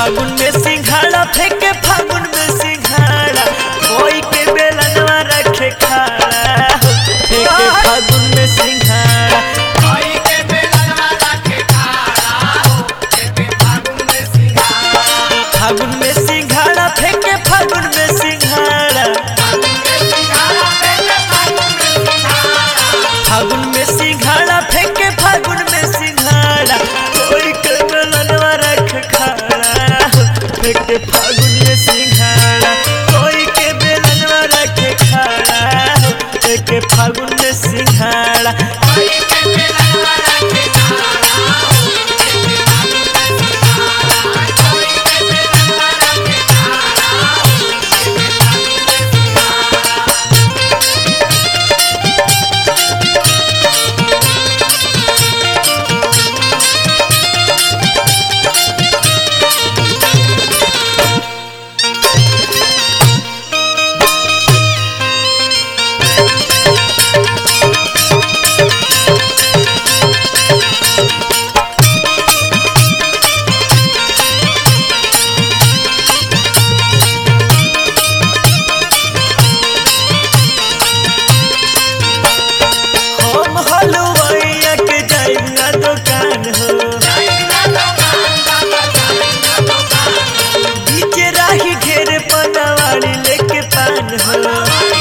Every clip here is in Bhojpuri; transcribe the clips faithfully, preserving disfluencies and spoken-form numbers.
फागुन में सिंघाड़ा फेंके फागुन में सिंघाड़ा कोई के बेलनवा रखे खाड़ा फेंके फागुन में सिंघाड़ा कोई के बेलनवा रखे खाड़ा फेंके फागुन में सिंघाड़ा फागुन में सिंघाड़ा फेंके फागुन में सिंघाड़ा फागुन में सिंघाड़ा फेंके फागुन में सिंघाड़ा कोई के बेलनवा रखे खाड़ा फेंके फागुन में सिंघाड़ा कोई के बेलनवा रखे खाड़ा फेंके फागुन में सिंघाड़ा कोई के बेलनवा रखे खाड़ा फेंके फागुन में सिंघाड़ा कोई के बेलनवा रखे खाड़ा फेंके फागुन में सिंघाड़ा हम हलवाइया के जाइना दुकान हो बीच राही घेरे पनवाड़ी लेके पान हो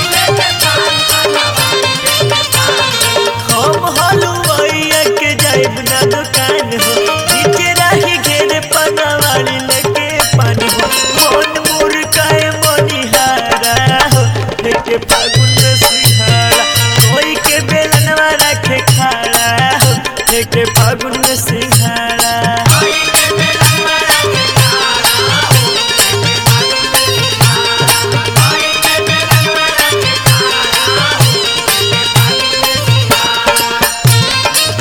हम हलवाइया के जाइना दुकान हो बीच राही घेरे पनवाड़ी लेके पान हो मन मुर्गाए मनिहारा हो लेके फागुन में सिंघाड़ा कोई के बेलनवा रखे खाड़ा हो लेके फागुन में सिंघाड़ा कोई के बेलनवा रखे खाड़ा फेंके फागुन में सिंघाड़ा कोई के बेलनवा रखे खाड़ा फेंके फागुन में सिंघाड़ा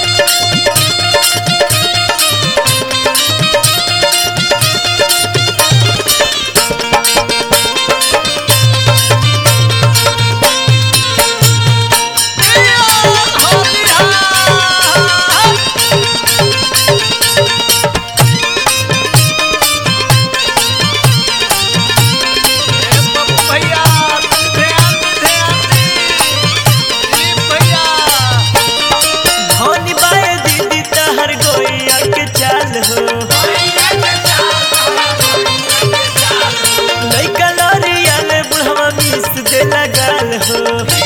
धनी बाए दीदी तहर गोइया के चाल हो लइका लरिया ले बुढ़वा मिस दे लगाल हो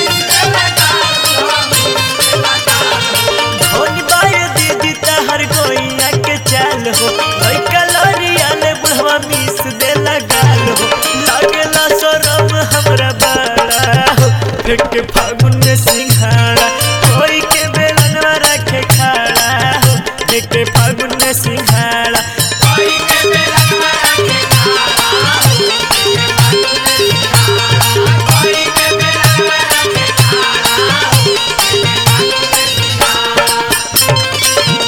धनी बाए दीदी तहर गोइया के चाल हो लइका लरिया ले बुढ़वा मिस दे लगाल हो लागेला शरम हमरा बड़ा हो फेंके फागुन में सिंघाड़ा कोई के बेलनवा रखे खाड़ा हो फेंके फागुन में सिंघाड़ा कोई के बेलनवा रखे खाड़ा फेंके फागुन में सिंघाड़ा कोई के बेलनवा रखे खाड़ा फेंके फागुन में सिंघाड़ा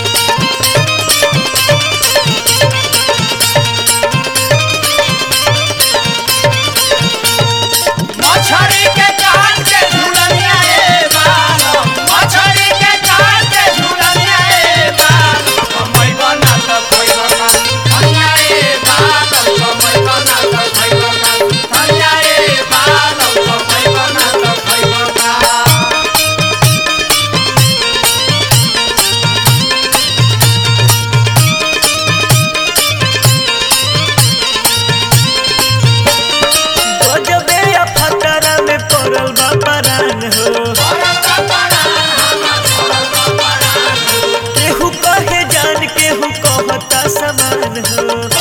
मछरी के काट के झुलनिया ए बालो मछरी के काट के झुलनिया ए बालो कमई बना त खइबो का धनिया ए बालो कमई बना त खइबो का धनिया ए बालो कमई बना त खइबो का गजबे या फतरा में पड़ल बा परान हो केहू कहे जान केहू कहता समान हो